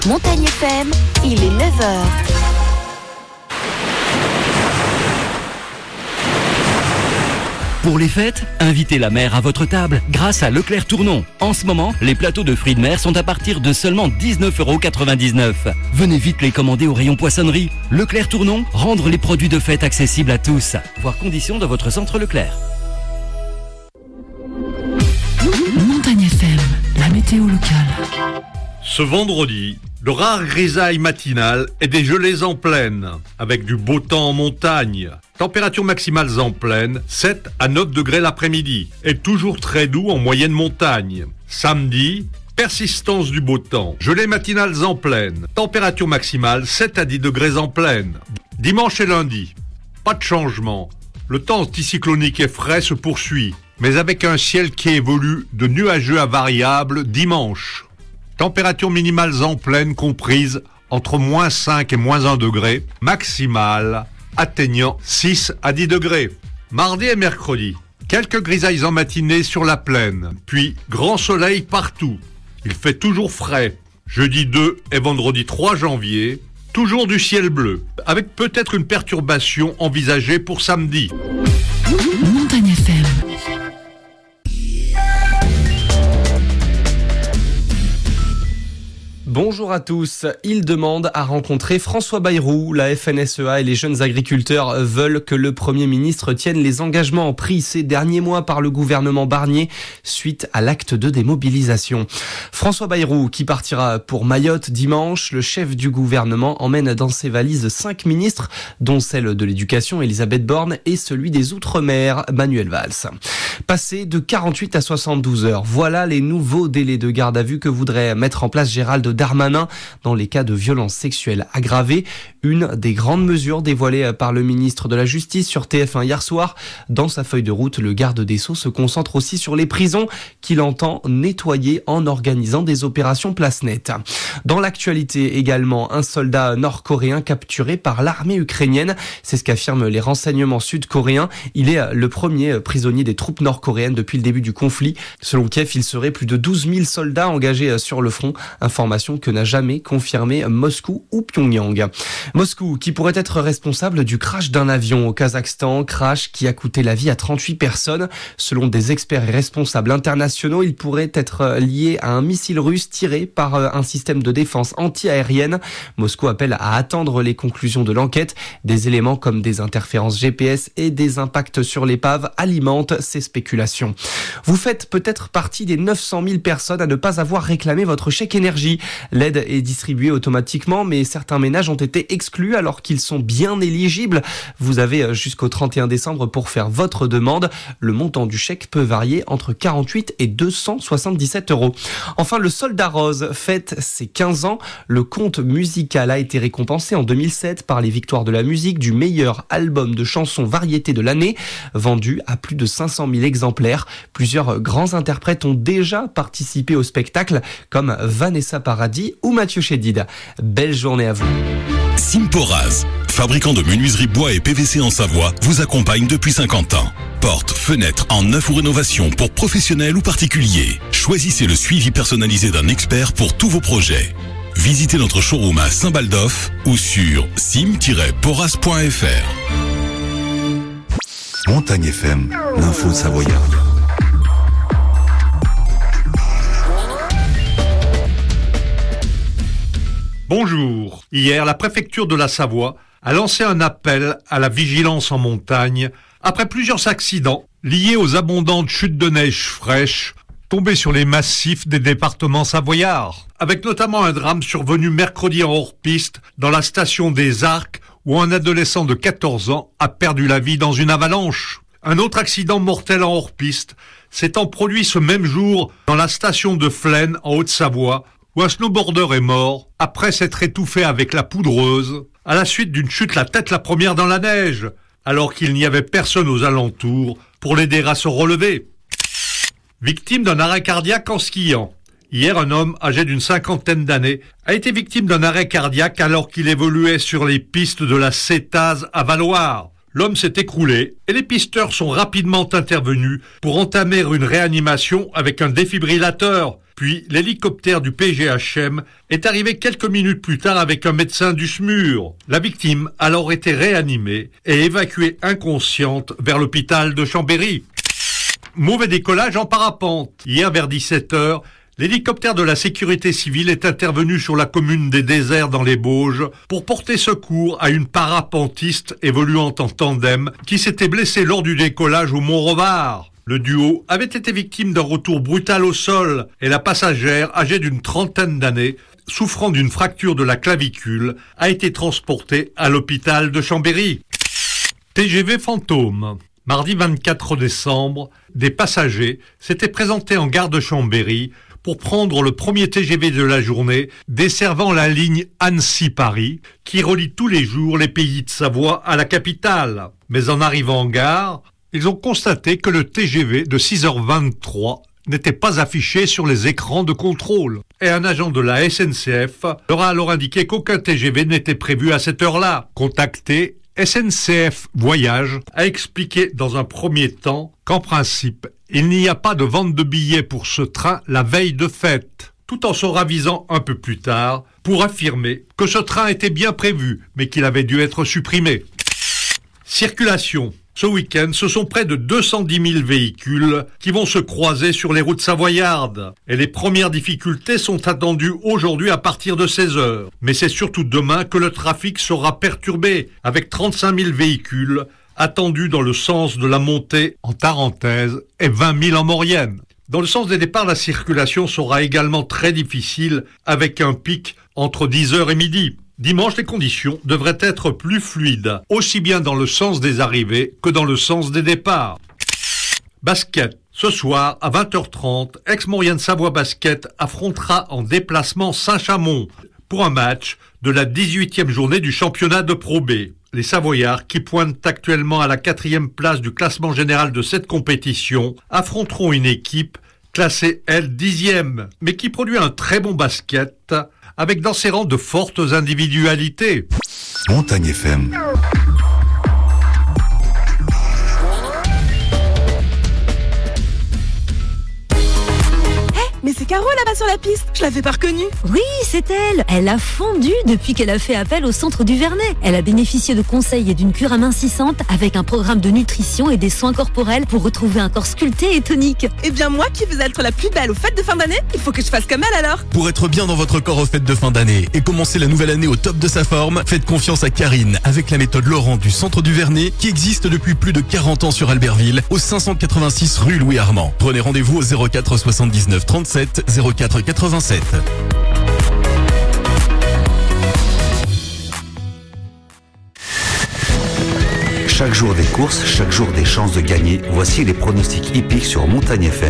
Montagne FM, il est 9h. Pour les fêtes, invitez la mer à votre table grâce à Leclerc Tournon. En ce moment, les plateaux de fruits de mer sont à partir de seulement 19,99 €. Venez vite les commander au rayon poissonnerie. Leclerc Tournon, rendre les produits de fête accessibles à tous. Voir conditions dans votre centre Leclerc. Montagne FM, la météo locale. Ce vendredi, de rares grisailles matinales et des gelées en plaine, avec du beau temps en montagne. Températures maximales en plaine, 7 à 9 degrés l'après-midi, et toujours très doux en moyenne montagne. Samedi, persistance du beau temps, gelées matinales en plaine, température maximale 7 à 10 degrés en plaine. Dimanche et lundi, pas de changement. Le temps anticyclonique et frais se poursuit, mais avec un ciel qui évolue de nuageux à variable dimanche. Températures minimales en plaine comprises entre moins 5 et moins 1 degré, maximale atteignant 6 à 10 degrés. Mardi et mercredi, quelques grisailles en matinée sur la plaine, puis grand soleil partout. Il fait toujours frais. Jeudi 2 et vendredi 3 janvier, toujours du ciel bleu, avec peut-être une perturbation envisagée pour samedi. Montagne FM. Bonjour à tous. Il demande à rencontrer François Bayrou. La FNSEA et les jeunes agriculteurs veulent que le Premier ministre tienne les engagements pris ces derniers mois par le gouvernement Barnier suite à l'acte de démobilisation. François Bayrou qui partira pour Mayotte dimanche. Le chef du gouvernement emmène dans ses valises 5 ministres, dont celle de l'éducation Elisabeth Borne et celui des Outre-mer Manuel Valls. Passé de 48 à 72 heures, voilà les nouveaux délais de garde à vue que voudrait mettre en place Gérald Darmanin dans les cas de violences sexuelles aggravées. Une des grandes mesures dévoilées par le ministre de la Justice sur TF1 hier soir. Dans sa feuille de route, le garde des Sceaux se concentre aussi sur les prisons qu'il entend nettoyer en organisant des opérations place nette. Dans l'actualité également, un soldat nord-coréen capturé par l'armée ukrainienne. C'est ce qu'affirment les renseignements sud-coréens. Il est le premier prisonnier des troupes nord-coréennes depuis le début du conflit. Selon Kiev, il serait plus de 12 000 soldats engagés sur le front. Information que n'a jamais confirmé Moscou ou Pyongyang. Moscou qui pourrait être responsable du crash d'un avion au Kazakhstan, crash qui a coûté la vie à 38 personnes. Selon des experts et responsables internationaux, il pourrait être lié à un missile russe tiré par un système de défense anti-aérienne. Moscou appelle à attendre les conclusions de l'enquête. Des éléments comme des interférences GPS et des impacts sur l'épave alimentent ces spéculations. Vous faites peut-être partie des 900 000 personnes à ne pas avoir réclamé votre chèque énergie. L'aide est distribuée automatiquement, mais certains ménages ont été exclus alors qu'ils sont bien éligibles. Vous avez jusqu'au 31 décembre pour faire votre demande. Le montant du chèque peut varier entre 48 et 277 €. Enfin, le Soldat Rose fête ses 15 ans. Le conte musical a été récompensé en 2007 par les victoires de la musique du meilleur album de chansons variété de l'année, vendu à plus de 500 000 exemplaires. Plusieurs grands interprètes ont déjà participé au spectacle, comme Vanessa Paradis ou Mathieu Chédid. Belle journée à vous. Simporaz, fabricant de menuiserie bois et PVC en Savoie, vous accompagne depuis 50 ans. Portes, fenêtres en neuf ou rénovation pour professionnels ou particuliers. Choisissez le suivi personnalisé d'un expert pour tous vos projets. Visitez notre showroom à Saint-Baldoff ou sur sim-poraz.fr. Montagne FM, l'info savoyarde. Bonjour. Hier, la préfecture de la Savoie a lancé un appel à la vigilance en montagne après plusieurs accidents liés aux abondantes chutes de neige fraîche tombées sur les massifs des départements savoyards, avec notamment un drame survenu mercredi en hors-piste dans la station des Arcs où un adolescent de 14 ans a perdu la vie dans une avalanche. Un autre accident mortel en hors-piste s'étant produit ce même jour dans la station de Flaine en Haute-Savoie où un snowboarder est mort après s'être étouffé avec la poudreuse à la suite d'une chute la tête la première dans la neige, alors qu'il n'y avait personne aux alentours pour l'aider à se relever. Victime d'un arrêt cardiaque en skiant. Hier, un homme âgé d'une 50aine d'années a été victime d'un arrêt cardiaque alors qu'il évoluait sur les pistes de la Cétase à Valloire. L'homme s'est écroulé et les pisteurs sont rapidement intervenus pour entamer une réanimation avec un défibrillateur. Puis l'hélicoptère du PGHM est arrivé quelques minutes plus tard avec un médecin du SMUR. La victime a alors été réanimée et évacuée inconsciente vers l'hôpital de Chambéry. Mauvais décollage en parapente. Hier vers 17h, l'hélicoptère de la sécurité civile est intervenu sur la commune des Déserts dans les Bauges pour porter secours à une parapentiste évoluant en tandem qui s'était blessée lors du décollage au Mont-Revard. Le duo avait été victime d'un retour brutal au sol et la passagère, âgée d'une trentaine d'années, souffrant d'une fracture de la clavicule, a été transportée à l'hôpital de Chambéry. TGV fantôme. Mardi 24 décembre, des passagers s'étaient présentés en gare de Chambéry pour prendre le premier TGV de la journée desservant la ligne Annecy-Paris qui relie tous les jours les pays de Savoie à la capitale. Mais en arrivant en gare, ils ont constaté que le TGV de 6h23 n'était pas affiché sur les écrans de contrôle. Et un agent de la SNCF leur a alors indiqué qu'aucun TGV n'était prévu à cette heure-là. Contacté, SNCF Voyage a expliqué dans un premier temps qu'en principe, il n'y a pas de vente de billets pour ce train la veille de fête, tout en se ravisant un peu plus tard pour affirmer que ce train était bien prévu, mais qu'il avait dû être supprimé. Circulation. Ce week-end, ce sont près de 210 000 véhicules qui vont se croiser sur les routes savoyardes. Et les premières difficultés sont attendues aujourd'hui à partir de 16h. Mais c'est surtout demain que le trafic sera perturbé, avec 35 000 véhicules attendus dans le sens de la montée en Tarentaise et 20 000 en Maurienne. Dans le sens des départs, la circulation sera également très difficile, avec un pic entre 10h et midi. Dimanche, les conditions devraient être plus fluides, aussi bien dans le sens des arrivées que dans le sens des départs. Basket. Ce soir, à 20h30, Aix-Maurienne Savoie Basket affrontera en déplacement Saint-Chamond pour un match de la 18e journée du championnat de Pro B. Les Savoyards, qui pointent actuellement à la 4e place du classement général de cette compétition, affronteront une équipe classée, elle, 10e, mais qui produit un très bon basket, avec dans ses rangs de fortes individualités. Montagne FM. Mais c'est Caro là-bas sur la piste, je l'avais pas reconnue. Oui, c'est elle. Elle a fondu depuis qu'elle a fait appel au centre du Vernet. Elle a bénéficié de conseils et d'une cure amincissante avec un programme de nutrition et des soins corporels pour retrouver un corps sculpté et tonique. Eh bien moi qui veux être la plus belle aux fêtes de fin d'année, il faut que je fasse comme elle alors. Pour être bien dans votre corps aux fêtes de fin d'année et commencer la nouvelle année au top de sa forme, faites confiance à Karine avec la méthode Laurent du centre du Vernet qui existe depuis plus de 40 ans sur Albertville au 586 rue Louis Armand. Prenez rendez-vous au 04 79 37 04 87. Chaque jour des courses, chaque jour des chances de gagner. Voici les pronostics hippiques sur Montagne FM.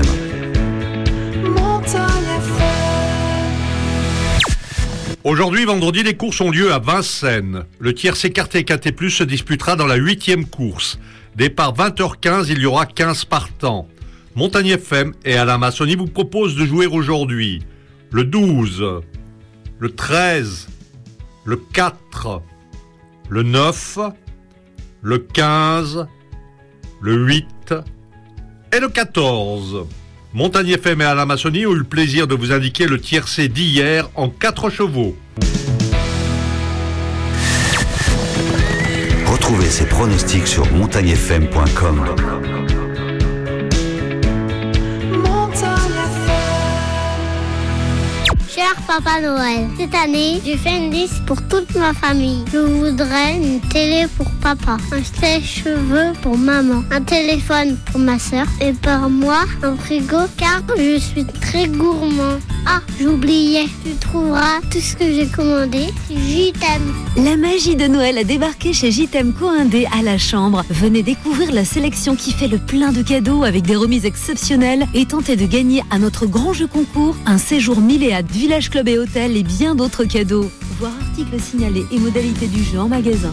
Aujourd'hui, vendredi, les courses ont lieu à Vincennes. Le tiercé écarté KT+, se disputera dans la 8e course. Départ 20h15, il y aura 15 partants. Montagne FM et Alain Massoni vous proposent de jouer aujourd'hui le 12, le 13, le 4, le 9, le 15, le 8 et le 14. Montagne FM et Alain Massoni ont eu le plaisir de vous indiquer le tiercé d'hier en 4 chevaux. Retrouvez ces pronostics sur montagnefm.com. Cher Papa Noël, cette année, j'ai fait une liste pour toute ma famille. Je voudrais une télé pour papa, un sèche-cheveux pour maman, un téléphone pour ma soeur et pour moi, un frigo car je suis très gourmand. Ah, j'oubliais, tu trouveras tout ce que j'ai commandé sur JTM. La magie de Noël a débarqué chez JTM Co-Indé à la Chambre. Venez découvrir la sélection qui fait le plein de cadeaux avec des remises exceptionnelles et tentez de gagner à notre grand jeu concours un séjour Milléade Village Club et Hôtel et bien d'autres cadeaux. Voir articles signalés et modalités du jeu en magasin.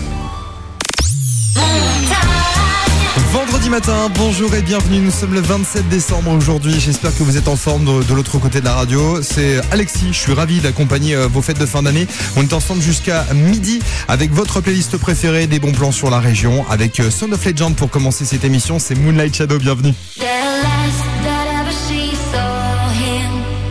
Vendredi matin, bonjour et bienvenue, nous sommes le 27 décembre aujourd'hui, j'espère que vous êtes en forme de l'autre côté de la radio. C'est Alexis, je suis ravi d'accompagner vos fêtes de fin d'année. On est ensemble jusqu'à midi avec votre playlist préférée, des bons plans sur la région, avec Sound of Legend pour commencer cette émission, c'est Moonlight Shadow, bienvenue.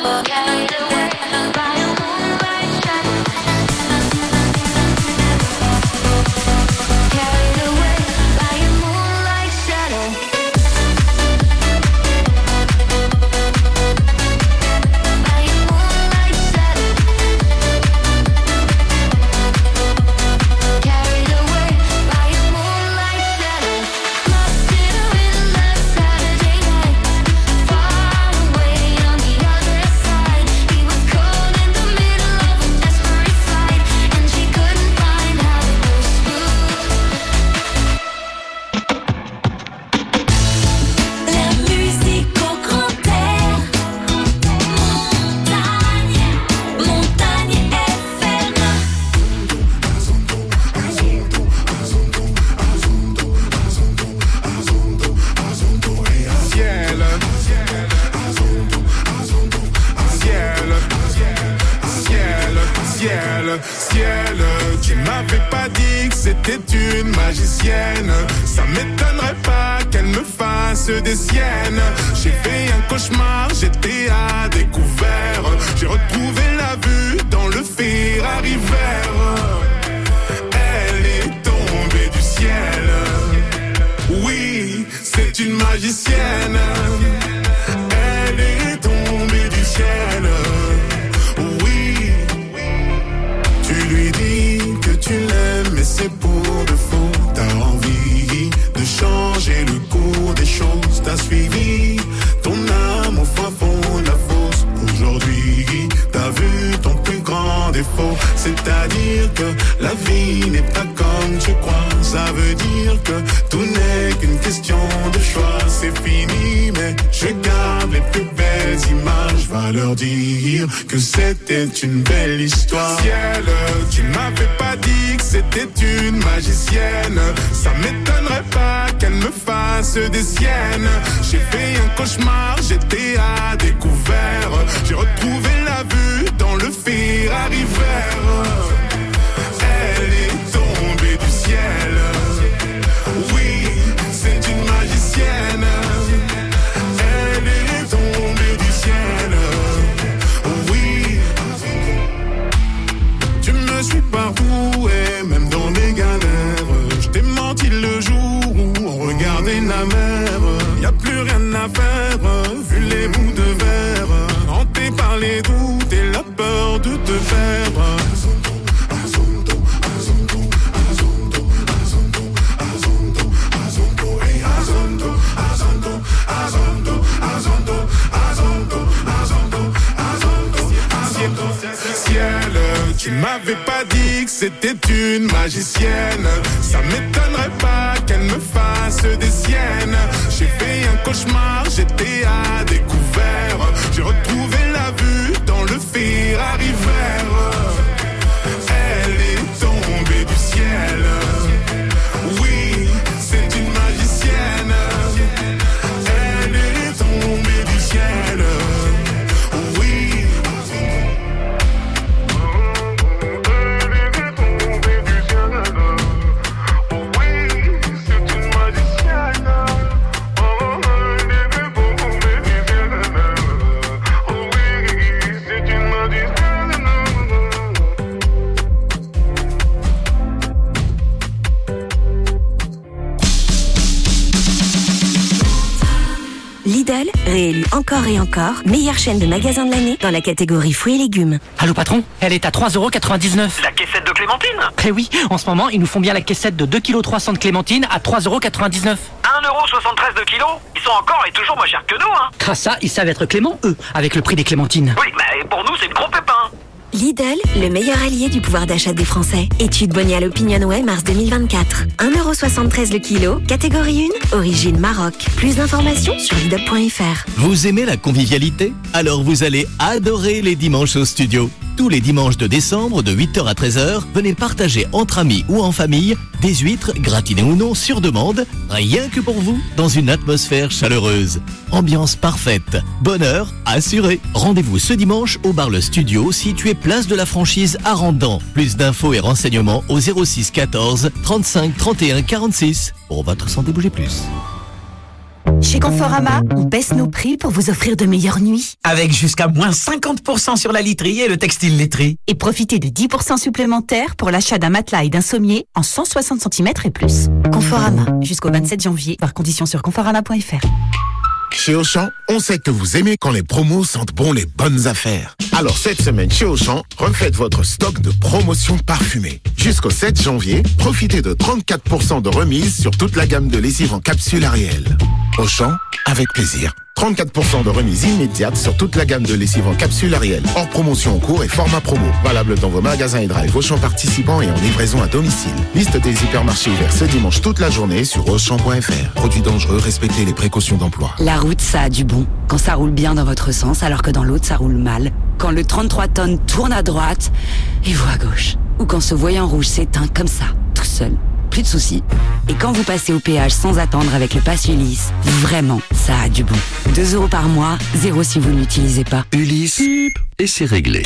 Ciel, tu m'avais pas dit que c'était une magicienne. Ça m'étonnerait pas qu'elle me fasse des siennes. J'ai fait un cauchemar, j'étais à découvert. J'ai retrouvé la vue dans le Ferrari vert. Elle est tombée du ciel. Oui, c'est une magicienne. Elle est tombée du ciel. Tu lui dis que tu l'aimes, mais c'est pour de faux. T'as envie de changer le cours des choses. T'as suivi ton âme au fin fond de la fosse. Aujourd'hui, t'as vu ton plus grand défaut. C'est-à-dire que la vie n'est pas comme tu crois. Ça veut dire que tout n'est qu'une question de choix. C'est fini, mais je garde les plus belles images. Va leur dire que c'était une belle histoire. Ciel, tu m'avais pas dit que c'était une magicienne. Ça m'étonnerait pas qu'elle me fasse des siennes. J'ai fait un cauchemar, j'étais à découvert. J'ai retrouvé la vue dans le Ferrari vert. Elle est tombée du ciel. Oui, c'est une magicienne. Elle est tombée du ciel. Oui, tu me suis partout et même dans mes galères. Je t'ai menti le jour où on regardait la mer. Y'a plus rien à faire, vu les bouts de verre. Hanté par les doutes et la peur de te perdre. Ciel, tu m'avais pas dit que c'était une magicienne. Ça m'étonnerait pas qu'elle me fasse des siennes. J'ai fait un cauchemar, j'étais à découvert. J'ai retrouvé la vue dans le Ferrari vert. Elle est tombée du ciel. Oui, c'est une magicienne. Elle est tombée du ciel. Lidl, réélu encore et encore, meilleure chaîne de magasins de l'année dans la catégorie fruits et légumes. Allô patron, elle est à 3,99 €. La caissette de clémentine ? Eh oui, en ce moment, ils nous font bien la caissette de 2,3 kg de clémentine à 3,99 €. 1,73 € de kilo ? Ils sont encore et toujours moins chers que nous, hein. Ah ça, ils savent être cléments, eux, avec le prix des clémentines. Oui, mais pour nous, c'est le gros pépin. Lidl, le meilleur allié du pouvoir d'achat des Français. Étude Bonial OpinionWay mars 2024. 1,73 € le kilo, catégorie 1, origine Maroc. Plus d'informations sur Lidl.fr. Vous aimez la convivialité ? Alors vous allez adorer les dimanches au studio. Tous les dimanches de décembre, de 8h à 13h, venez partager entre amis ou en famille des huîtres, gratinées ou non, sur demande, rien que pour vous, dans une atmosphère chaleureuse. Ambiance parfaite, bonheur assuré. Rendez-vous ce dimanche au bar Le Studio, situé place de la Franchise à Randan. Plus d'infos et renseignements au 06 14 35 31 46. Pour votre santé, bougez plus. Chez Conforama, on baisse nos prix pour vous offrir de meilleures nuits. Avec jusqu'à moins 50% sur la literie et le textile laiterie. Et profitez de 10% supplémentaires pour l'achat d'un matelas et d'un sommier en 160 cm et plus. Conforama, jusqu'au 27 janvier, par conditions sur conforama.fr. Chez Auchan, on sait que vous aimez quand les promos sentent bon les bonnes affaires. Alors cette semaine chez Auchan, refaites votre stock de promotions parfumées. Jusqu'au 7 janvier, profitez de 34% de remise sur toute la gamme de lessive en capsule Ariel. Auchan, avec plaisir. 34% de remise immédiate sur toute la gamme de lessive en capsule Ariel. Hors promotion en cours et format promo. Valable dans vos magasins et drive Auchan participants et en livraison à domicile. Liste des hypermarchés ouverts ce dimanche toute la journée sur Auchan.fr. Produits dangereux, respectez les précautions d'emploi. La route, ça a du bon. Quand ça roule bien dans votre sens, alors que dans l'autre, ça roule mal. Quand le 33 tonnes tourne à droite et vous à gauche. Ou quand ce voyant rouge s'éteint comme ça, tout seul. Plus de soucis. Et quand vous passez au péage sans attendre avec le pass Ulysse, vraiment, ça a du bon. 2 € par mois, 0 si vous ne l'utilisez pas. Ulysse, et c'est réglé.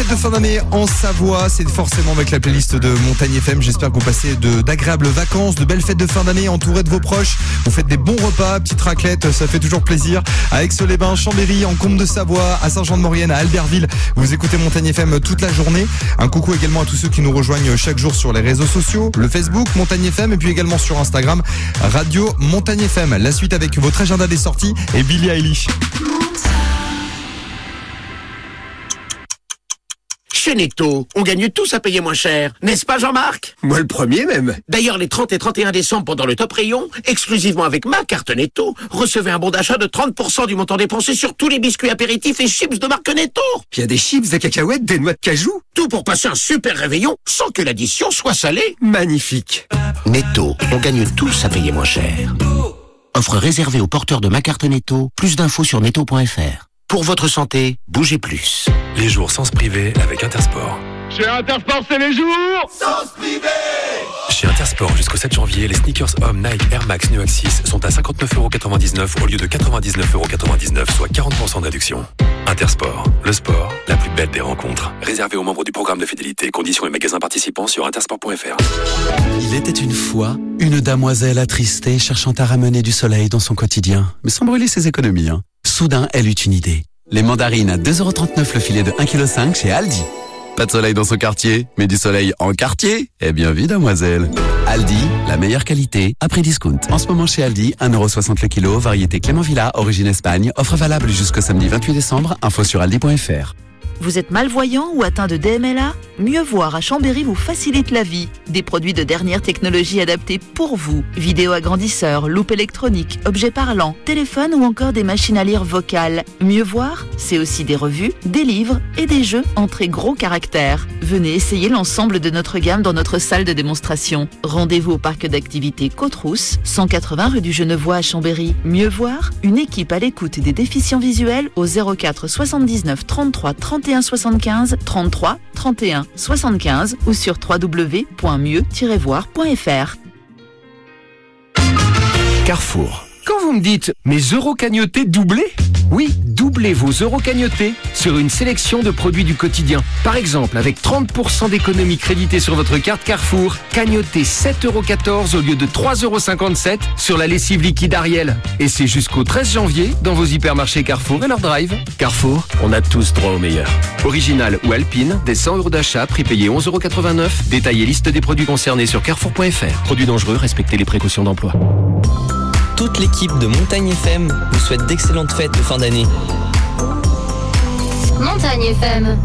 fêtes de fin d'année en Savoie, c'est forcément avec la playlist de Montagne FM. J'espère que vous passez d'agréables vacances, de belles fêtes de fin d'année entourées de vos proches. Vous faites des bons repas, petite raclette, ça fait toujours plaisir. À Aix-les-Bains, Chambéry, en Comte de Savoie, à Saint-Jean-de-Maurienne, à Albertville, vous écoutez Montagne FM toute la journée. Un coucou également à tous ceux qui nous rejoignent chaque jour sur les réseaux sociaux, le Facebook Montagne FM et puis également sur Instagram Radio Montagne FM. La suite avec votre agenda des sorties et Billie Eilish. Chez Netto, on gagne tous à payer moins cher, n'est-ce pas Jean-Marc? Moi le premier même. D'ailleurs, les 30 et 31 décembre pendant le Top Rayon, exclusivement avec ma carte Netto, recevez un bon d'achat de 30% du montant dépensé sur tous les biscuits apéritifs et chips de marque Netto. Puis il y a des chips, des cacahuètes, des noix de cajou. Tout pour passer un super réveillon sans que l'addition soit salée. Magnifique. Netto, on gagne tous à payer moins cher. Offre réservée aux porteurs de ma carte Netto. Plus d'infos sur netto.fr. Pour votre santé, bougez plus. Les jours sens privé avec Intersport. Chez Intersport, c'est les jours Sens privé. Chez Intersport, jusqu'au 7 janvier, les sneakers hommes Nike Air Max New Axis sont à 59,99€ au lieu de 99,99€, soit 40% de réduction. Intersport, le sport, la plus belle des rencontres. Réservé aux membres du programme de fidélité. Conditions et magasins participants sur intersport.fr. Il était une fois une damoiselle attristée cherchant à ramener du soleil dans son quotidien, mais sans brûler ses économies. Soudain, elle eut une idée. Les mandarines à 2,39€ le filet de 1,5 kg chez Aldi. Pas de soleil dans son quartier, mais du soleil en quartier? Eh bien oui, damoiselle. Aldi, la meilleure qualité, à prix discount. En ce moment chez Aldi, 1,60€ le kilo, variété Clément Villa, origine Espagne. Offre valable jusqu'au samedi 28 décembre. Info sur aldi.fr. Vous êtes malvoyant ou atteint de DMLA? Mieux voir à Chambéry vous facilite la vie. Des produits de dernière technologie adaptés pour vous. Vidéo agrandisseur, loupe électronique, objets parlants, téléphone ou encore des machines à lire vocales. Mieux voir, c'est aussi des revues, des livres et des jeux en très gros caractères. Venez essayer l'ensemble de notre gamme dans notre salle de démonstration. Rendez-vous au parc d'activités Côte-Rousse, 180 rue du Genevois à Chambéry. Mieux voir, une équipe à l'écoute des déficients visuels au 04 79 33 31 75 33 31 75 ou sur www.mieux-voir.fr. Carrefour. Quand vous me dites « mes euros cagnotés doublés », oui, doublez vos euros cagnotés sur une sélection de produits du quotidien. Par exemple, avec 30% d'économie créditée sur votre carte Carrefour, cagnotez 7,14€ au lieu de 3,57€ sur la lessive liquide Ariel. Et c'est jusqu'au 13 janvier dans vos hypermarchés Carrefour et leur drive. Carrefour, on a tous droit au meilleur. Original ou Alpine, des 100€ d'achat, prix payé 11,89€. Détaillez liste des produits concernés sur carrefour.fr. Produits dangereux, respectez les précautions d'emploi. Toute l'équipe de Montagne FM vous souhaite d'excellentes fêtes de fin d'année. Montagne FM.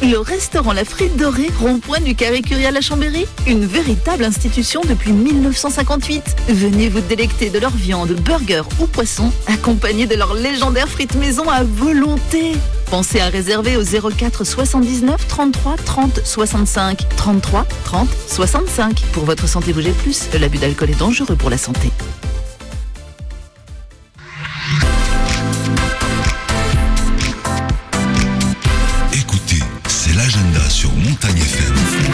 Le restaurant La Frite Dorée, rond-point du Carré-Curie à la Chambéry, une véritable institution depuis 1958. Venez vous délecter de leur viande, burger ou poisson, accompagné de leur légendaire frites maison à volonté. Pensez à réserver au 04 79 33 30 65 33 30 65. Pour votre santé, bougez plus. L'abus d'alcool est dangereux pour la santé. Écoutez, c'est l'agenda sur Montagne FM.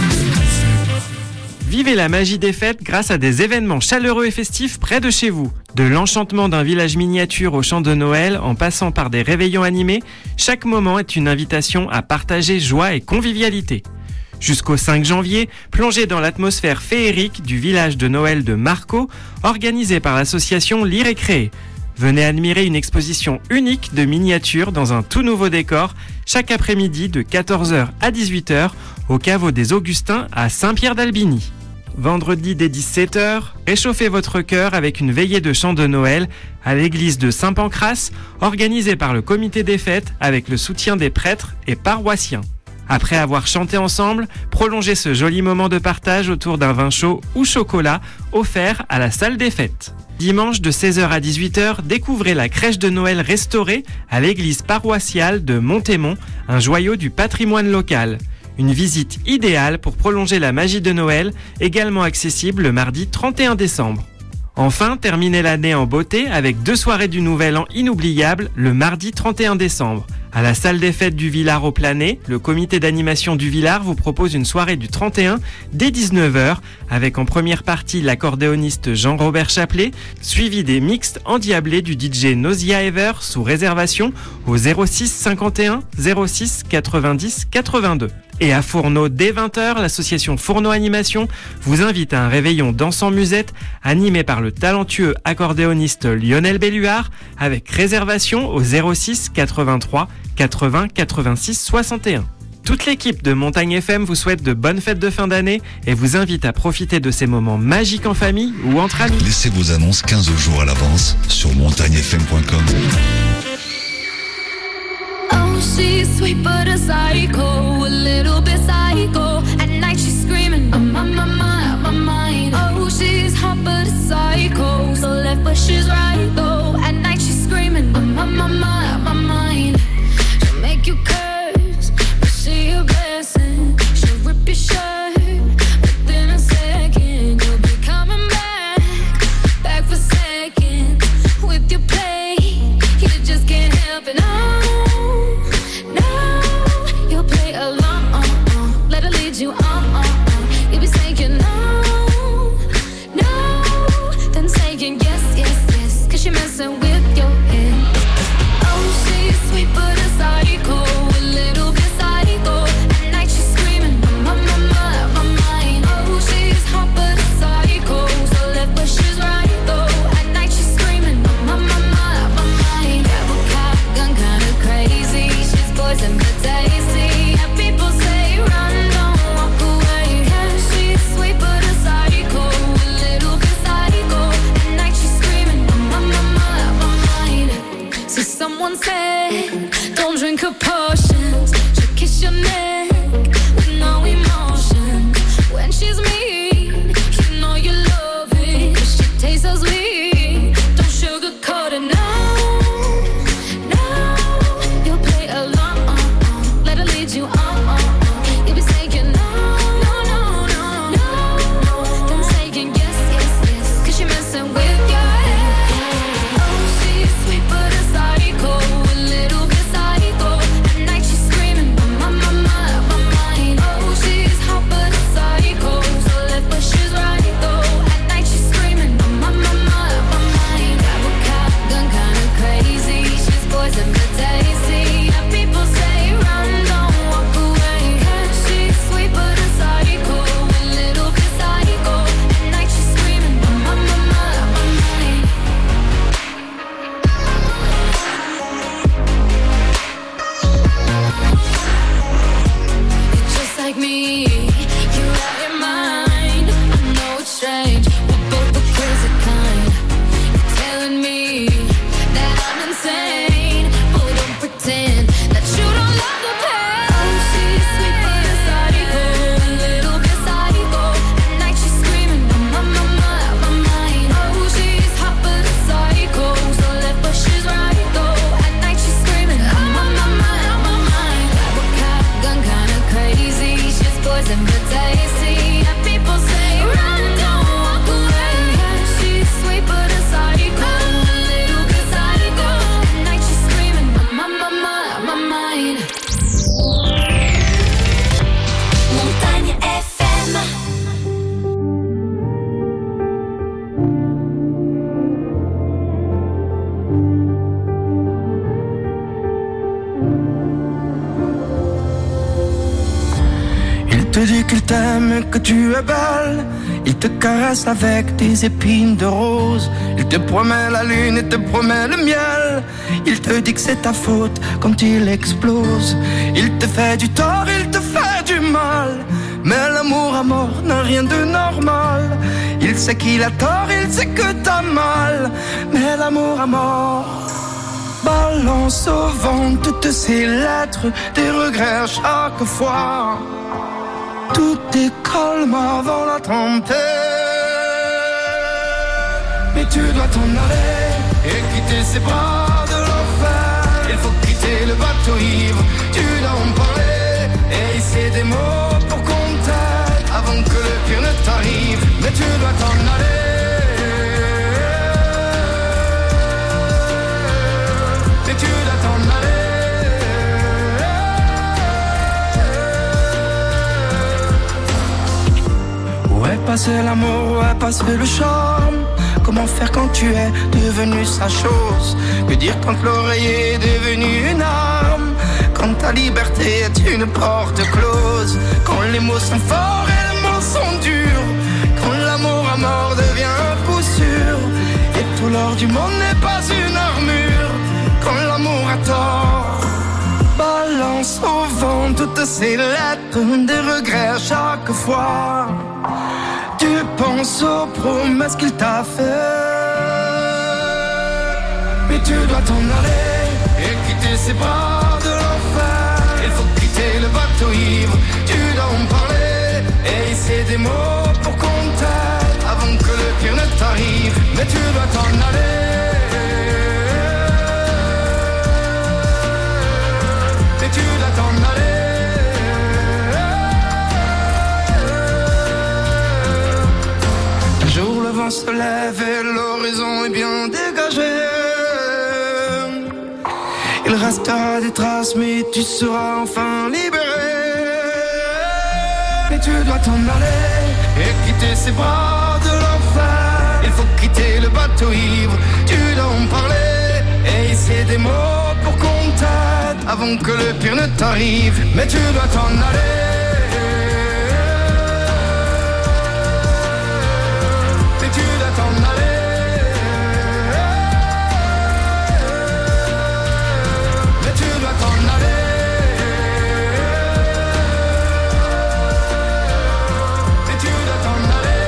Vivez la magie des fêtes grâce à des événements chaleureux et festifs près de chez vous. De l'enchantement d'un village miniature au chant de Noël, en passant par des réveillons animés, chaque moment est une invitation à partager joie et convivialité. Jusqu'au 5 janvier, plongez dans l'atmosphère féerique du village de Noël de Marco, organisé par l'association Lire et Créer. Venez admirer une exposition unique de miniatures dans un tout nouveau décor, chaque après-midi de 14h à 18h, au caveau des Augustins à Saint-Pierre-d'Albigny. Vendredi dès 17h, réchauffez votre cœur avec une veillée de chant de Noël à l'église de Saint-Pancrace, organisée par le comité des fêtes avec le soutien des prêtres et paroissiens. Après avoir chanté ensemble, prolongez ce joli moment de partage autour d'un vin chaud ou chocolat offert à la salle des fêtes. Dimanche de 16h à 18h, découvrez la crèche de Noël restaurée à l'église paroissiale de Montémont, un joyau du patrimoine local. Une visite idéale pour prolonger la magie de Noël, également accessible le mardi 31 décembre. Enfin, terminez l'année en beauté avec 2 soirées du Nouvel An inoubliables le mardi 31 décembre. À la salle des fêtes du Villard au Planet, le comité d'animation du Villard vous propose une soirée du 31 dès 19h avec en première partie l'accordéoniste Jean-Robert Chaplet, suivi des mixtes endiablés du DJ Nausea Ever sous réservation au 06 51 06 90 82. Et à Fourneau, dès 20h, l'association Fourneau Animation vous invite à un réveillon dansant musette animé par le talentueux accordéoniste Lionel Belluard avec réservation au 06 83 80 86 61. Toute l'équipe de Montagne FM vous souhaite de bonnes fêtes de fin d'année et vous invite à profiter de ces moments magiques en famille ou entre amis. Laissez vos annonces 15 jours à l'avance sur montagnefm.com. Oh, she's sweet but a psycho, a little bit psycho. At night she's screaming, I'm on my mind. Oh, she's hot but a psycho, so left but she's right though. At night she's screaming, I'm on my mind. She'll make you curse, but she a blessing. She'll rip your shirt within a second. You'll be coming back for seconds with your play. You just can't help it. You you'll be saying no, then saying yes, cause you're messing with your head. Oh, she's sweet but a psycho, a little bit psycho. At night she's screaming, my mind. Oh, she's hot but a psycho, so left but she's right though. At night she's screaming, my mind. Grab a cop, gun kinda crazy, she's poison but tasty. Yeah, people say run. Someone said, don't drink her potions. She'll kiss your neck with no emotion. When she's mean, you know you love it. 'Cause she tastes so sweet. Don't sugarcoat it, no. You'll play along, let her lead you on. You'll be saying no. Then saying yes, 'cause you're messing with your head. Oh, she's sweet but a psycho, a little bit psycho. At night she's screaming, my mind. Oh, she's hot but a psycho, so left but she's right though. At night she's screaming, my mind. Grab a cop, gun kinda crazy, she's poison but tasty. Yeah, people say run, don't walk away. 'Cause she's sweet but a psycho, a little bit psycho. At night she's screaming, my mind. Just like me, you're out your mind. I know it's strange, we're both the crazy kind. You're telling me that I'm insane, but don't pretend that you don't love the pain. Oh, she's sweet te dit qu'il t'aime et que tu es belle. Il te caresse avec des épines de rose. Il te promet la lune et te promet le miel. Il te dit que c'est ta faute quand il explose. Il te fait du tort, il te fait du mal. Mais l'amour à mort n'a rien de normal. Il sait qu'il a tort, il sait que t'as mal. Mais l'amour à mort balance au vent toutes ces lettres, des regrets à chaque fois. Tout est calme avant la tempête. Mais tu dois t'en aller et quitter ces bras de l'enfer. Il faut quitter le bateau ivre, tu dois en parler et hisser des mots pour qu'on t'aide avant que le pire ne t'arrive. Mais tu dois t'en aller. Mais tu dois t'en aller. Où est passé l'amour, où est passé le charme? Comment faire quand tu es devenu sa chose? Que dire quand l'oreiller est devenu une arme? Quand ta liberté est une porte close? Quand les mots sont forts et les mots sont durs? Quand l'amour à mort devient un coup sûr? Et tout l'or du monde n'est pas une armure? Quand l'amour a tort, balance au vent toutes ces lettres, des regrets à chaque fois. Tu penses aux promesses qu'il t'a fait. Mais tu dois t'en aller et quitter ces bras de l'enfer. Il faut quitter le bateau ivre, tu dois en parler et hisser des mots pour qu'on t'aide avant que le pire ne t'arrive. Mais tu dois t'en aller. Mais tu dois t'en aller. Le vent se lève et l'horizon est bien dégagé. Il restera des traces mais tu seras enfin libéré. Mais tu dois t'en aller et quitter ces bras de l'enfer. Il faut quitter le bateau ivre, tu dois en parler et hisser des mots pour qu'on t'aide avant que le pire ne t'arrive. Mais tu dois t'en aller. Tu dois t'en aller. Mais tu dois t'en aller. Mais tu dois t'en aller.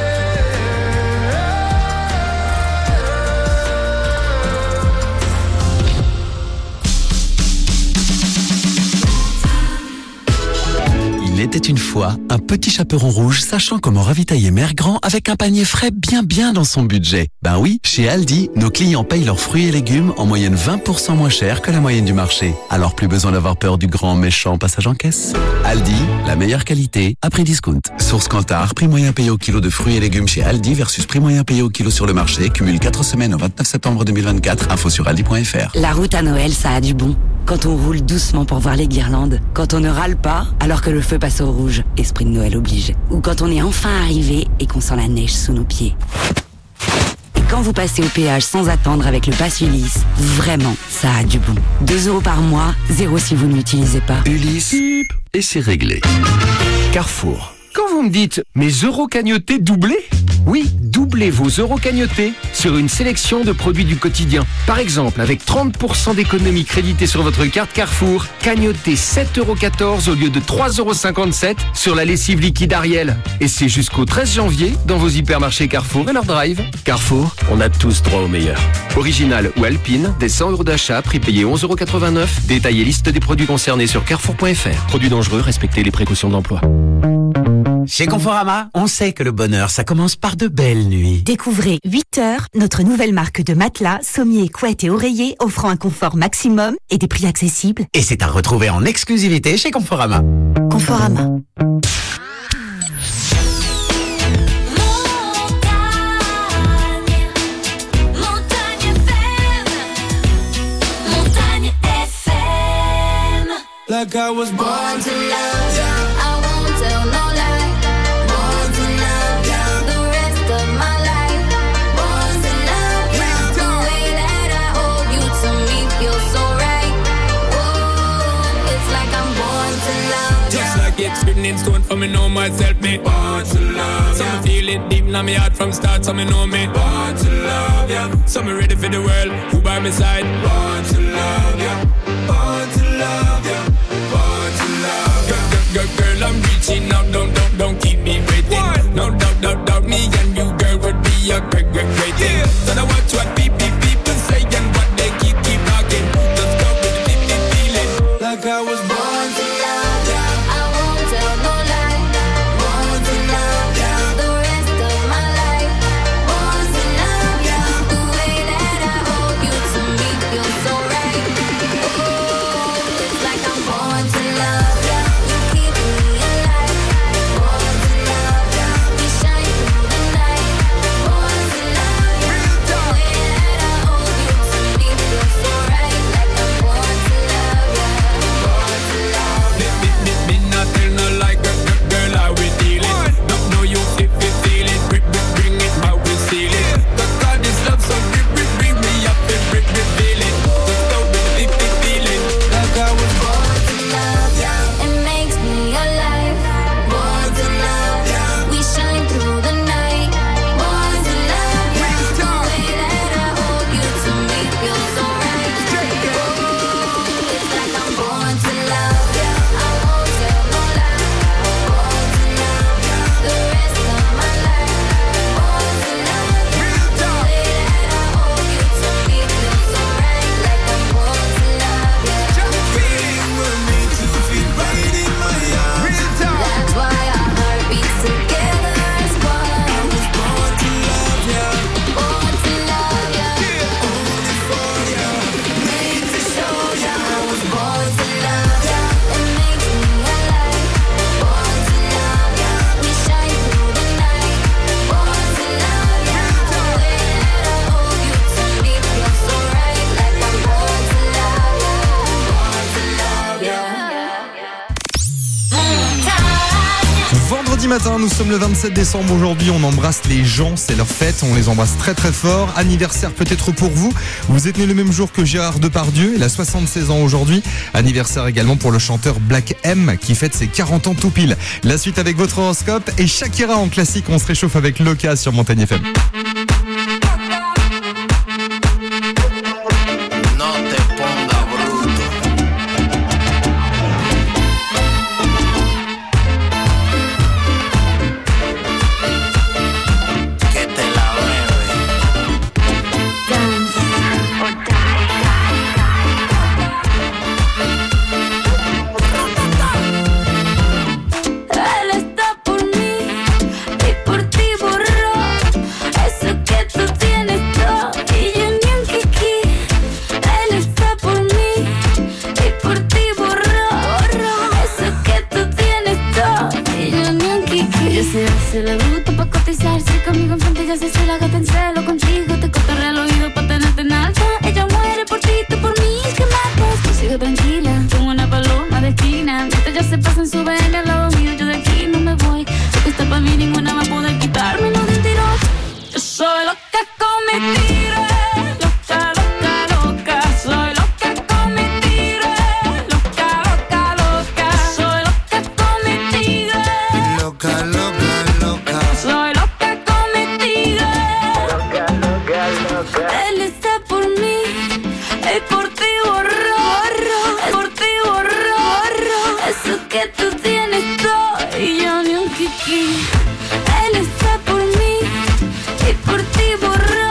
Il était une fois un petit chaperon rouge sachant comment ravitailler Mère Grand avec un panier frais bien dans son budget. Ben oui, chez Aldi, nos clients payent leurs fruits et légumes en moyenne 20% moins cher que la moyenne du marché. Alors plus besoin d'avoir peur du grand méchant passage en caisse. Aldi, la meilleure qualité à prix discount. Source Kantar, prix moyen payé au kilo de fruits et légumes chez Aldi versus prix moyen payé au kilo sur le marché. Cumule 4 semaines au 29 septembre 2024. Info sur aldi.fr. La route à Noël, ça a du bon. Quand on roule doucement pour voir les guirlandes. Quand on ne râle pas alors que le feu passe au rouge. Esprit de Noël oblige. Ou quand on est enfin arrivé et qu'on sent la neige sous nos pieds. Et quand vous passez au péage sans attendre avec le pass Ulysse, vraiment, ça a du bon. 2 € par mois, 0 si vous ne l'utilisez pas. Ulysse, et c'est réglé. Carrefour. Quand vous me dites « mes euros cagnotés doublés », oui, doublez vos euros cagnotés sur une sélection de produits du quotidien. Par exemple, avec 30% d'économie créditée sur votre carte Carrefour, cagnotez 7,14 € au lieu de 3,57 € sur la lessive liquide Ariel. Et c'est jusqu'au 13 janvier dans vos hypermarchés Carrefour et leur drive. Carrefour, on a tous droit au meilleur. Original ou Alpine, des 100 € d'achat, prix payé 11,89 €. Détaillez liste des produits concernés sur carrefour.fr. Produits dangereux, respectez les précautions de l'emploi. Chez Conforama, on sait que le bonheur, ça commence par de belles nuits. Découvrez 8 heures, notre nouvelle marque de matelas, sommiers, couettes et oreillers offrant un confort maximum et des prix accessibles. Et c'est à retrouver en exclusivité chez Conforama. Conforama. Like I was born to love ya. I won't tell no lie. Born to love ya. The rest of my life. Born to love ya. The way that I hold you to me feels so right. Whoa, it's like I'm born to love ya. Just like it's written in stone for me know myself, me born to love. So me feel it deep in my heart from start, so me know me born to love, yeah. So me ready for the world, who by my side, born to love, yeah. Born to love, yeah. Born to love, yeah. Girl, I'm reaching out, don't keep me waiting. No doubt, me and you, girl, would be a great thing. So now watch what people say and what they keep talking. Let's go with the feeling, like I was born to love, yeah. I won't tell no lie. Born to love, yeah. The rest of my life. Born to love, yeah. The way that I hold you to me feels so right. Oh, it's like I'm born to love, yeah. You keep me alive. Born to love, yeah. We shine through the night. Born to love, yeah. The way that I hold you to me feels so right. Like I'm born to love, yeah. Born to love, yeah. Me not tell no lie, girl, how we dealing. No, you if you feel it, bring it, how we seal it. God, this love so bring me up and feel it. Let's go with the feeling, like I was born to love, yeah. It makes me alive. Born to love, yeah. We shine through the night. Born to love, yeah. The way that I hold you to me feels so right. Oh, it's like I'm born to love, yeah. I won't tell no lie. Born to love, yeah. The rest of my life. Born to love, yeah. The way that I hold you to me feels so right. Like I'm born to love, yeah. Feeling will make you feel right in my arms. That's why our heart beats together as one. I was born to love, yeah. Born to love, yeah. Only for ya, made to show ya. I was born to love, yeah. It makes me alive. Born to love, yeah. We shine through the night. Born to love, yeah. The way that I hold you to me feels so right. Like I'm born to love, yeah. Born to love, yeah. Vendredi matin, nous sommes le 27 décembre. Aujourd'hui, on embrasse les gens, c'est leur fête. On les embrasse très très fort. Anniversaire peut-être pour vous. Vous êtes né le même jour que Gérard Depardieu. Il a 76 ans aujourd'hui. Anniversaire également pour le chanteur Black M qui fête ses 40 ans tout pile. La suite avec votre horoscope et Shakira en classique. On se réchauffe avec Loca sur Montagne FM. Él está por mí y por ti borró eso que tú tienes todo y yo ni un kiki. Él está por mí y por ti borró eso que tú tienes todo y yo ni un kiki. Ella se hace la bruta pa' cotizarse conmigo enfrente, ya se la gata en celo contigo, te cotorrea al oído pa' tenerte en alta. Ella muere por ti, tú por mí, es que matas. Tú sigue tranquila, como una paloma de esquina. Mientras ya se pasan su BM al lado mío, yo de aquí no me voy. Sé que está pa' mí, ninguna va a poder quitarme lo mentiroso. Yo soy loca con mi tire, loca, loca, loca. Soy loca con mi tire, loca, loca, loca. Soy loca con mi tigre, Loca, loca, loca. soy loca con mi tigre. Loca, loca, loca. Él está por mí y por ti borró, por ti borró eso que tú tienes todo y yo ni un kiki. Él está por mí y por ti borró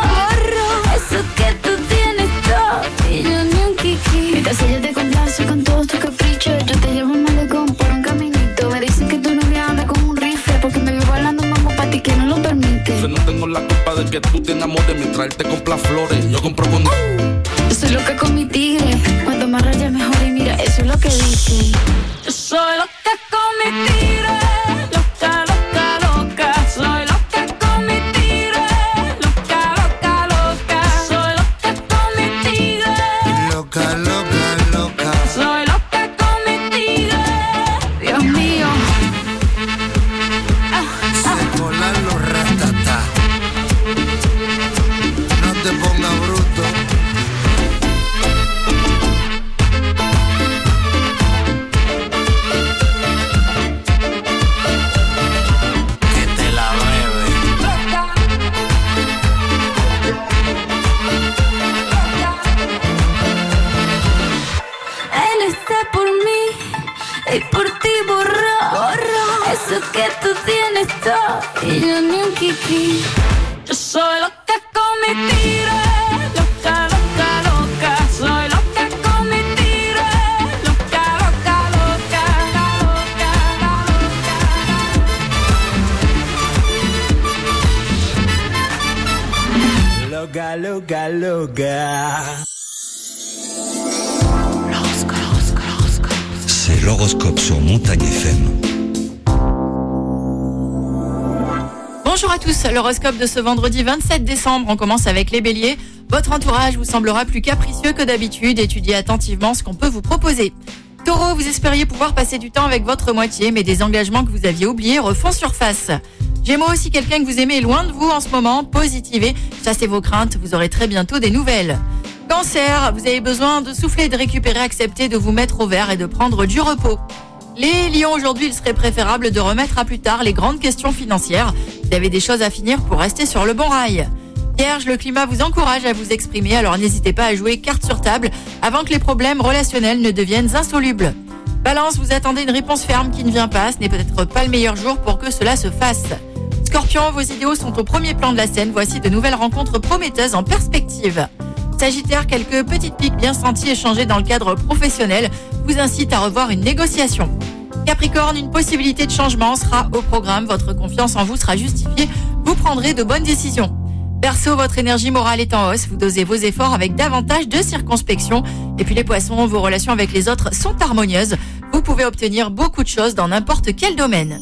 eso que tú tienes todo y yo ni un kiki. Mientras ella te complace con todos tus caprichos, yo te llevo un malecón por un caminito. Me dicen que tu novia anda con un rifle porque me veo bailando mambo pa' ti que no lo permite. Yo no tengo la culpa de que tú te enamores mientras él te compra flores. Yo compro con... Yo soy loca con mi tigre, cuanto más rayas mejor y mira, eso es lo que dicen. Yo soy loca con mi tigre, loca, loca, loca. Soy loca con mi tigre, loca, loca, loca. Soy loca con mi tigre, Loca, loca, loca. soy loca con mi tigre. Dios mío. Se colan los ratatá. No te pongas bruto. por mí y por ti borró eso que tú tienes todo y yo ni un kiki. Yo soy loca con mi tiro, loca, loca, loca. Soy loca con mi tiro, loca, loca, loca, loca, loca, loca. C'est l'horoscope sur Montagne FM. Bonjour à tous, l'horoscope de ce vendredi 27 décembre, on commence avec les béliers. Votre entourage vous semblera plus capricieux que d'habitude, étudiez attentivement ce qu'on peut vous proposer. Taureau, vous espériez pouvoir passer du temps avec votre moitié, mais des engagements que vous aviez oubliés refont surface. Gémeaux, si quelqu'un que vous aimez est loin de vous en ce moment, positivez, chassez vos craintes, vous aurez très bientôt des nouvelles. Cancer, vous avez besoin de souffler, de récupérer, accepter de vous mettre au vert et de prendre du repos. Les lions, aujourd'hui, il serait préférable de remettre à plus tard les grandes questions financières. Vous avez des choses à finir pour rester sur le bon rail. Vierge, le climat vous encourage à vous exprimer, alors n'hésitez pas à jouer carte sur table avant que les problèmes relationnels ne deviennent insolubles. Balance, vous attendez une réponse ferme qui ne vient pas, ce n'est peut-être pas le meilleur jour pour que cela se fasse. Scorpion, vos idéaux sont au premier plan de la scène, voici de nouvelles rencontres prometteuses en perspective. Sagittaire, quelques petites piques bien senties échangées dans le cadre professionnel vous incitent à revoir une négociation. Capricorne, une possibilité de changement sera au programme, votre confiance en vous sera justifiée, vous prendrez de bonnes décisions. Verseau, votre énergie morale est en hausse, vous dosez vos efforts avec davantage de circonspection. Et puis les poissons, vos relations avec les autres sont harmonieuses, vous pouvez obtenir beaucoup de choses dans n'importe quel domaine.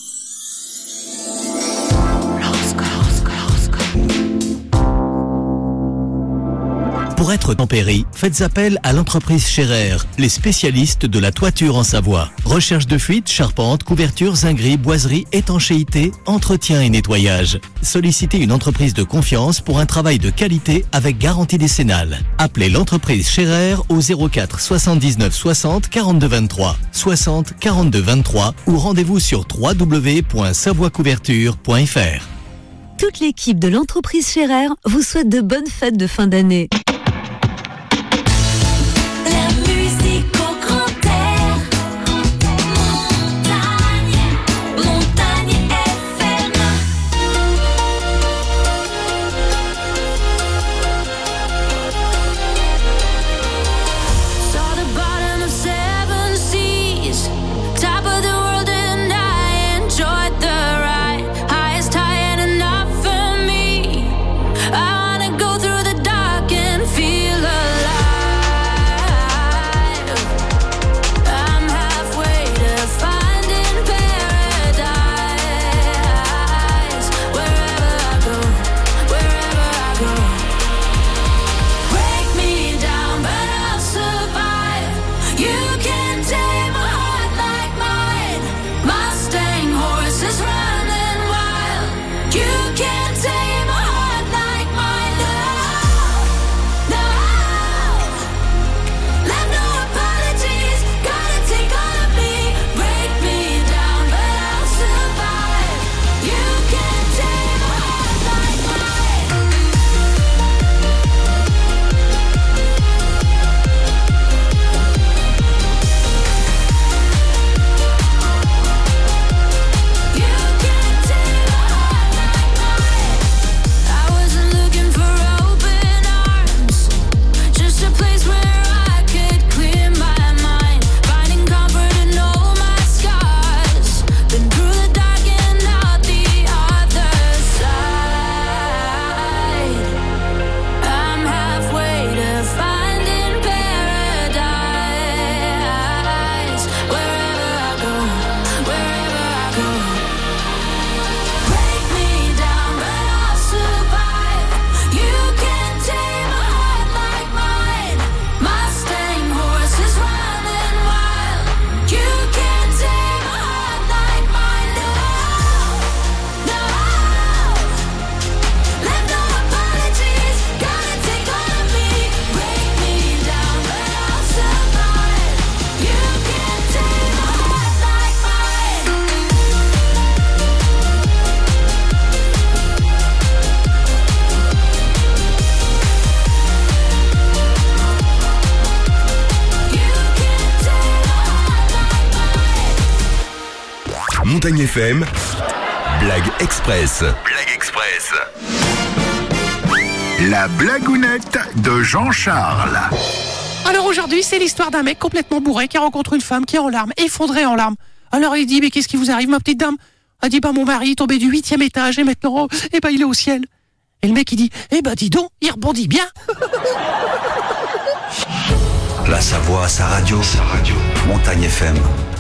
Pour être tempéré, faites appel à l'entreprise Scherer, les spécialistes de la toiture en Savoie. Recherche de fuites, charpentes, couvertures, zingueries, boiseries, étanchéité, entretien et nettoyage. Sollicitez une entreprise de confiance pour un travail de qualité avec garantie décennale. Appelez l'entreprise Scherer au 04 79 60 42 23, 60 42 23 ou rendez-vous sur www.savoiecouverture.fr. Toute l'équipe de l'entreprise Scherer vous souhaite de bonnes fêtes de fin d'année. I wanna go through the dark and Montagne FM, Blague Express. Blague Express. La blagounette de Jean-Charles. Alors aujourd'hui, c'est l'histoire d'un mec complètement bourré qui rencontre une femme qui est en larmes, effondrée en larmes. Alors il dit, mais qu'est-ce qui vous arrive, ma petite dame? Elle dit, mon mari est tombé du 8e étage et maintenant, il est au ciel. Et le mec il dit, dis donc, il rebondit bien. La Savoie, sa radio. Montagne FM.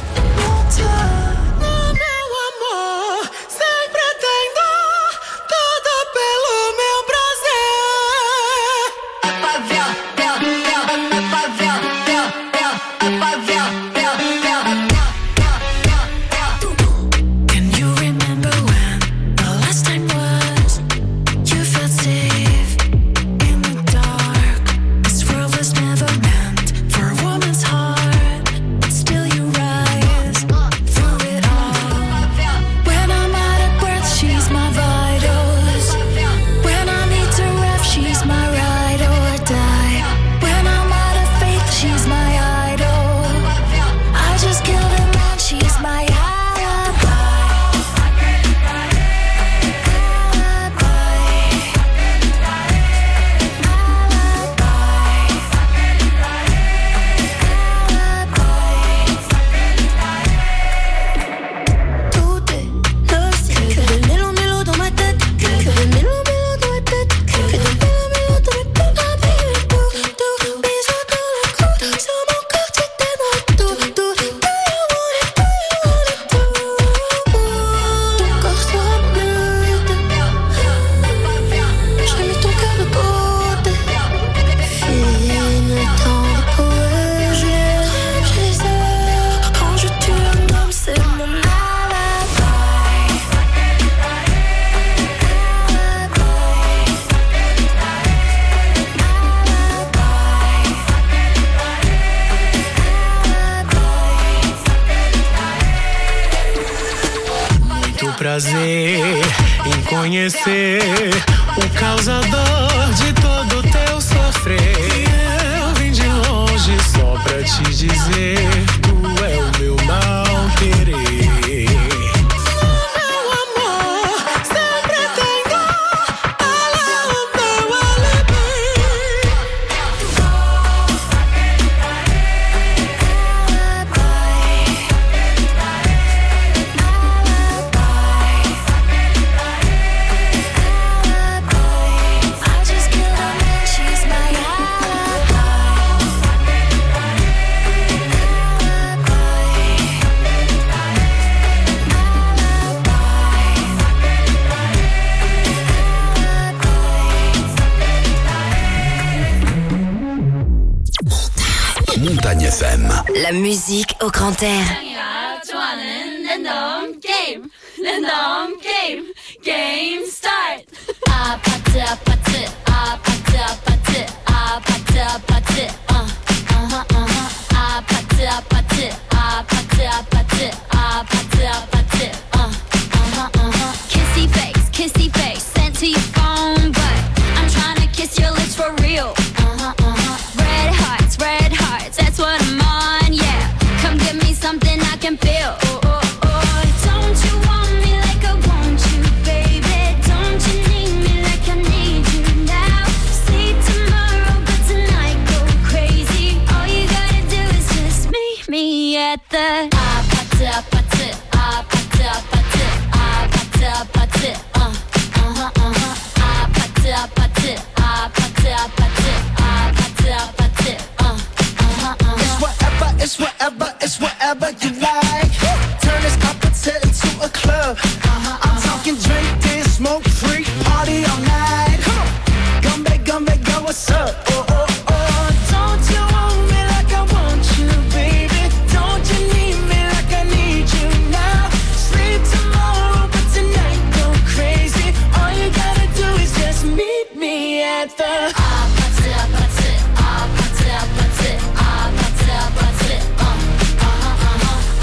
Prazer em conhecer o causador de todo teu sofrer. Eu vim de longe só pra te dizer, tu é o meu mal querer. Meu amor, sempre tenho ela o meu Montagne FM. La musique au grand air. Game start. Party, party, party, party, party, party, party, party, party, party, kissy face, sent to your phone, but I'm trying to kiss your lips for real. Red hearts, that's what I'm on, yeah. Come give me something I can feel. Don't you want me like I want you, baby? Don't you need me like I need you now? See tomorrow, but tonight go crazy. All you gotta do is just meet me at the party, party, party, party, party, party, party, party, It's whatever you like. Turn this opposite into a club. I'm talking drink, dance, smoke, freak, party all night. Gumbe, go, what's up? Don't you want me like I want you, baby? Don't you need me like I need you now? Sleep tomorrow, but tonight go crazy. All you gotta do is just meet me at the party,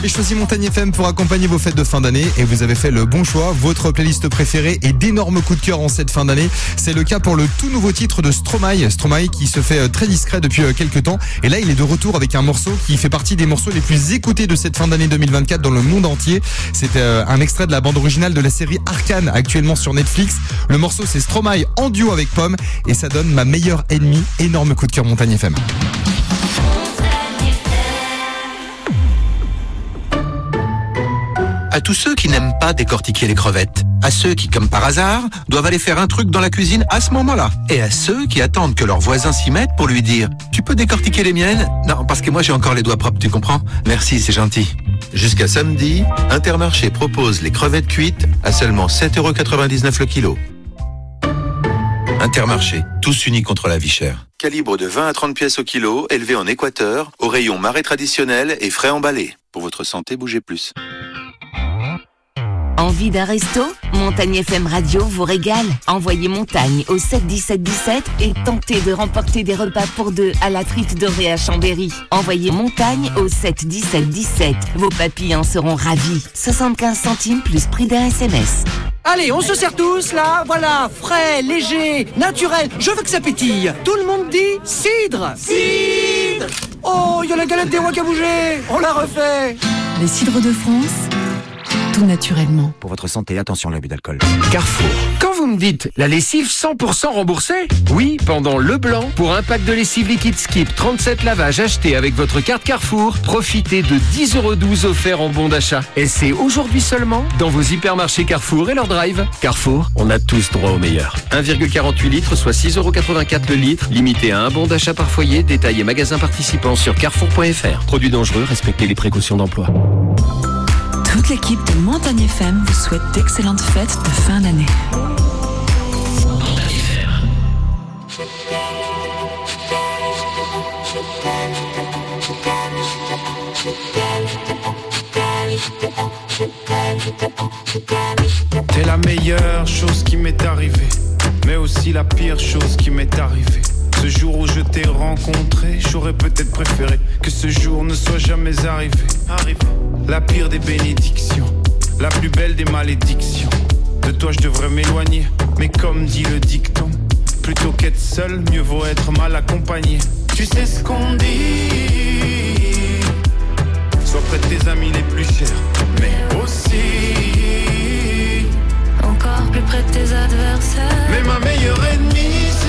avez choisi Montagne FM pour accompagner vos fêtes de fin d'année et vous avez fait le bon choix. Votre playlist préférée et d'énormes coups de cœur en cette fin d'année. C'est le cas pour le tout nouveau titre de Stromae. Stromae qui se fait très discret depuis quelques temps. Et là, il est de retour avec un morceau qui fait partie des morceaux les plus écoutés de cette fin d'année 2024 dans le monde entier. C'est un extrait de la bande originale de la série Arcane, actuellement sur Netflix. Le morceau, c'est Stromae en duo avec Pomme et ça donne Ma meilleure ennemie. Énorme coup de cœur Montagne FM. À tous ceux qui n'aiment pas décortiquer les crevettes, à ceux qui, comme par hasard, doivent aller faire un truc dans la cuisine à ce moment-là, et à ceux qui attendent que leurs voisins s'y mettent pour lui dire « Tu peux décortiquer les miennes ?» Non, parce que moi j'ai encore les doigts propres, tu comprends ? Merci, c'est gentil. Jusqu'à samedi, Intermarché propose les crevettes cuites à seulement 7,99€ le kilo. Intermarché, tous unis contre la vie chère. Calibre de 20 à 30 pièces au kilo, élevé en Équateur, au rayon marais traditionnel et frais emballés. Pour votre santé, bougez plus. Envie d'un resto ? Montagne FM Radio vous régale. Envoyez Montagne au 7 17 17 et tentez de remporter des repas pour deux à la Trite Dorée à Chambéry. Envoyez Montagne au 7 17 17. Vos papillons seront ravis. 75 centimes plus prix d'un SMS. Allez, on se sert tous là, voilà, frais, léger, naturel, je veux que ça pétille. Tout le monde dit cidre. Cidre. Oh, il y a la galette des rois qui a bougé, on la refait. Les cidres de France, tout naturellement. Pour votre santé, attention à l'abus d'alcool. Carrefour. Quand vous me dites la lessive 100% remboursée ? Oui, pendant le blanc, pour un pack de lessive liquide Skip 37 lavages acheté avec votre carte Carrefour, profitez de 10,12€ offerts en bon d'achat. Et c'est aujourd'hui seulement dans vos hypermarchés Carrefour et leur drive. Carrefour, on a tous droit au meilleur. 1,48 litres, soit 6,84€ le litre, limité à un bon d'achat par foyer, détail et magasin participant sur carrefour.fr. Produits dangereux, respectez les précautions d'emploi. Toute l'équipe de Montagne FM vous souhaite d'excellentes fêtes de fin d'année. T'es la meilleure chose qui m'est arrivée, mais aussi la pire chose qui m'est arrivée. Ce jour où je t'ai rencontré, j'aurais peut-être préféré que ce jour ne soit jamais arrivé. La pire des bénédictions, la plus belle des malédictions. De toi je devrais m'éloigner, mais comme dit le dicton, plutôt qu'être seul, mieux vaut être mal accompagné. Tu sais ce qu'on dit, sois près de tes amis les plus chers, mais aussi encore plus près de tes adversaires. Mais ma meilleure ennemie,